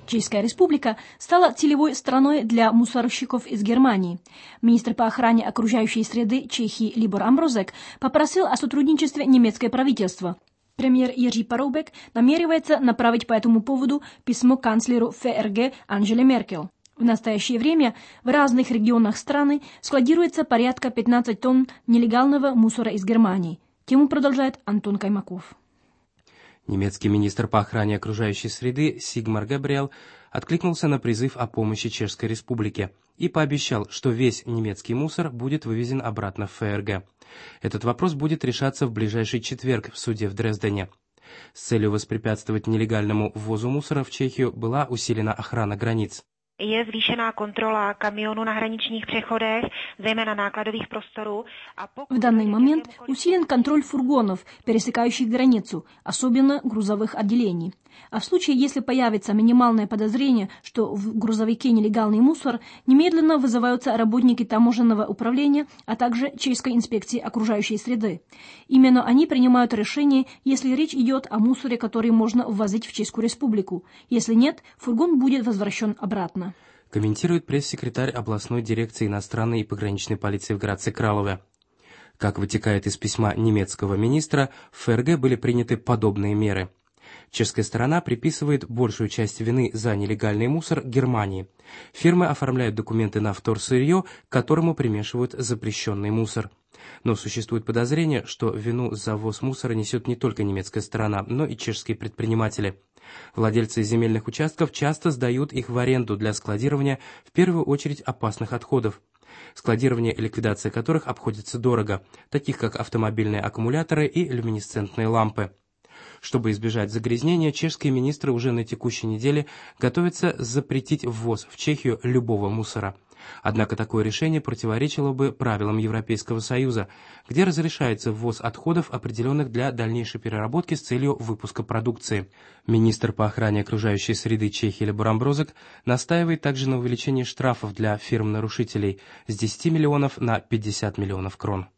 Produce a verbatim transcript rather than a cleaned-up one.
Чешская республика стала целевой страной для мусорщиков из Германии. Министр по охране окружающей среды Чехии Libor Ambrozek попросил о сотрудничестве немецкое правительство. Премьер Jiří Paroubek намеревается направить по этому поводу письмо канцлеру ФРГ Анжеле Меркель. В настоящее время в разных регионах страны складируется порядка пятнадцати тонн нелегального мусора из Германии. Тему продолжает Антон Каймаков. Немецкий министр по охране окружающей среды Сигмар Габриэл откликнулся на призыв о помощи Чешской Республике и пообещал, что весь немецкий мусор будет вывезен обратно в ФРГ. Этот вопрос будет решаться в ближайший четверг в суде в Дрездене. С целью воспрепятствовать нелегальному ввозу мусора в Чехию была усилена охрана границ. Je zvýšená kontrola kamionů na hraničních přechodech, zejména nákladových prostorů. В данный момент усилен контроль фургонов, пересекающих границу, особенно грузовых отделений. А в случае, если появится минимальное подозрение, что в грузовике нелегальный мусор, немедленно вызываются работники таможенного управления, а также Чешской инспекции окружающей среды. Именно они принимают решение, если речь идет о мусоре, который можно ввозить в Чешскую Республику. Если нет, фургон будет возвращен обратно. Комментирует пресс-секретарь областной дирекции иностранной и пограничной полиции в Градце Кралове. Как вытекает из письма немецкого министра, в ФРГ были приняты подобные меры. Чешская сторона приписывает большую часть вины за нелегальный мусор Германии. Фирмы оформляют документы на вторсырье, к которому примешивают запрещенный мусор. Но существует подозрение, что вину за ввоз мусора несет не только немецкая сторона, но и чешские предприниматели. Владельцы земельных участков часто сдают их в аренду для складирования в первую очередь опасных отходов, складирование и ликвидация которых обходится дорого, таких как автомобильные аккумуляторы и люминесцентные лампы. Чтобы избежать загрязнения, чешские министры уже на текущей неделе готовятся запретить ввоз в Чехию любого мусора. Однако такое решение противоречило бы правилам Европейского Союза, где разрешается ввоз отходов, определенных для дальнейшей переработки с целью выпуска продукции. Министр по охране окружающей среды Чехии Libor Ambrozek настаивает также на увеличении штрафов для фирм-нарушителей с десяти миллионов на пятьдесят миллионов крон.